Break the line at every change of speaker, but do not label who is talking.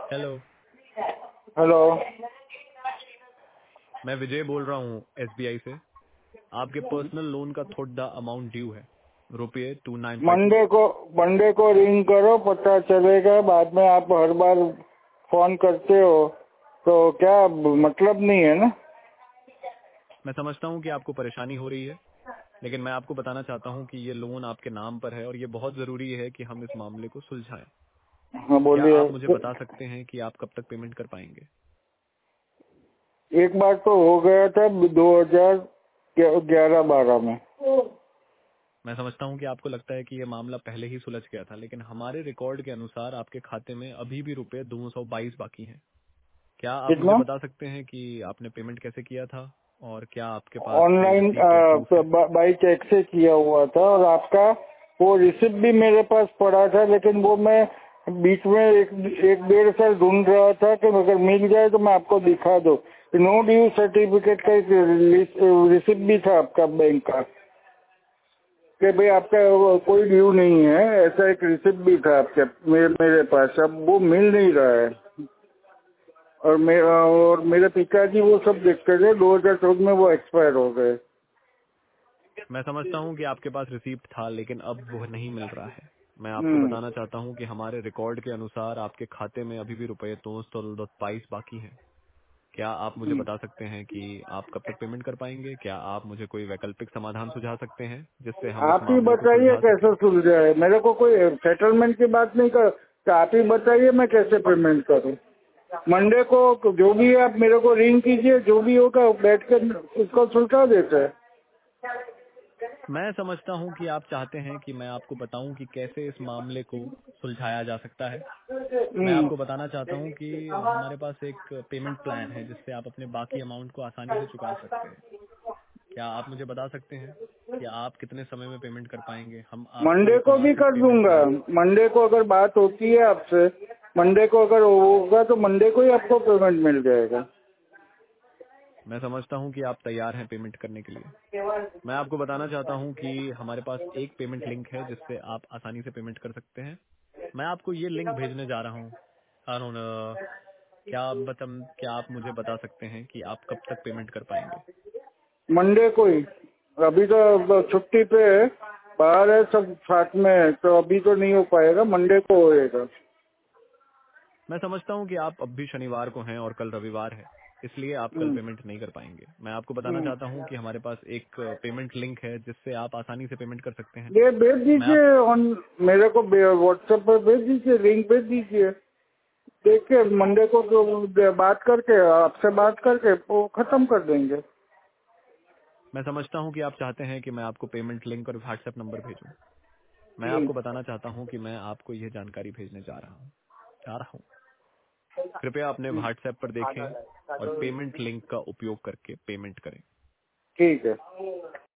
Hello.
Hello.
मैं विजय बोल रहा हूँ एसबीआई से। आपके पर्सनल लोन का थोड़ा अमाउंट ड्यू है, रुपये 2952।
मंडे को रिंग करो, पता चलेगा। बाद में आप हर बार फोन करते हो तो क्या मतलब नहीं है ना।
मैं समझता हूँ कि आपको परेशानी हो रही है, लेकिन मैं आपको बताना चाहता हूँ कि ये लोन आपके नाम पर है और ये बहुत जरूरी है कि हम इस मामले को सुलझाएं।
हाँ
क्या
बोलिए।
आप मुझे बता सकते हैं कि आप कब तक पेमेंट कर पाएंगे?
एक बार तो हो गया था 2011-12 में।
मैं समझता हूँ कि आपको लगता है कि ये मामला पहले ही सुलझ गया था, लेकिन हमारे रिकॉर्ड के अनुसार आपके खाते में अभी भी रुपये 222 बाकी हैं। क्या आप मुझे
कितना?
बता सकते हैं कि आपने पेमेंट कैसे किया था और क्या आपके पास कोई
ऑनलाइन
रिसीप्ट या प्रूफ है?
बाई चेक से किया हुआ था और आपका वो रिसिप्ट भी मेरे पास पड़ा था, लेकिन वो मैं बीच में एक डेढ़ साल ढूंढ रहा था कि अगर मिल जाए तो मैं आपको दिखा दूं। नो ड्यू सर्टिफिकेट का एक रिसिप्ट भी था आपका बैंक का कि भाई आपका वो कोई ड्यू नहीं है, ऐसा एक रिसिप्ट भी था आपके मेरे पास। अब वो मिल नहीं रहा है और मेरे पिताजी वो सब देखते थे। 2014 में वो एक्सपायर हो गए।
मैं समझता हूँ कि आपके पास रिसीप्ट था, लेकिन अब वो नहीं मिल रहा है। मैं आपको
हम्म।
बताना चाहता हूँ कि हमारे रिकॉर्ड के अनुसार आपके खाते में अभी भी रुपये 222 बाकी हैं। क्या आप मुझे बता सकते हैं कि आप कब तक पेमेंट कर पाएंगे? क्या आप मुझे कोई वैकल्पिक समाधान सुझा सकते हैं जिससे हम इस
आप ही
मामले को
बताइए
सुलझा सकें?
कैसे सुलझाए। मेरे को कोई सेटलमेंट की बात नहीं कर, तो आप ही बताइए मैं कैसे पेमेंट करूं। मंडे को जो भी है आप मेरे को रिंग कीजिए, जो भी होगा बैठ कर उसको सुलझा देते हैं।
मैं समझता हूं कि आप चाहते हैं कि मैं आपको बताऊं कि कैसे इस मामले को सुलझाया जा सकता है। मैं
हम्म।
आपको बताना चाहता हूं कि हमारे पास एक पेमेंट प्लान है जिससे आप अपने बाकी अमाउंट को आसानी से चुका सकते हैं। क्या आप मुझे बता सकते हैं कि आप कितने समय में पेमेंट कर पाएंगे? हम आपको
मंडे
एक
को भी
मासिक
कर
पेमेंट
दूंगा।
प्लान।
मंडे को अगर बात होती है आपसे, मंडे को अगर होगा तो मंडे को ही आपको पेमेंट मिल जाएगा।
मैं समझता हूं कि आप तैयार हैं पेमेंट करने के लिए। मैं आपको बताना चाहता हूं कि हमारे पास एक पेमेंट लिंक है जिससे आप आसानी से पेमेंट कर सकते हैं। मैं आपको ये लिंक भेजने जा रहा हूँ। अरुण, क्या आप मुझे बता सकते हैं कि आप कब तक पेमेंट कर पाएंगे?
मंडे को ही। अभी तो छुट्टी पे है, बाहर है सब साथ में है, तो अभी तो नहीं हो पाएगा। मंडे को होएगा।
मैं समझता हूं कि आप अब भी शनिवार को हैं और कल रविवार है, इसलिए आप कल
हम्म।
पेमेंट नहीं कर पाएंगे। मैं आपको बताना
हम्म।
चाहता हूं कि हमारे पास एक पेमेंट लिंक है जिससे आप आसानी से पेमेंट कर सकते हैं।
ये भेज
मैं आप
दीजिए ऑन, मेरे को व्हाट्सएप पर भेज दीजिए, लिंक भेज दीजिए। देखिए मंडे को तो बात करके आपसे बात करके वो खत्म कर देंगे।
मैं समझता हूं कि आप चाहते हैं कि मैं आपको पेमेंट लिंक और व्हाट्सएप नंबर भेजूं। मैं
हम्म।
आपको बताना चाहता हूं कि मैं आपको यह जानकारी भेजने जा रहा हूं। कृपया अपने व्हाट्सएप पर देखें और पेमेंट लिंक का उपयोग करके पेमेंट करें।
ठीक है।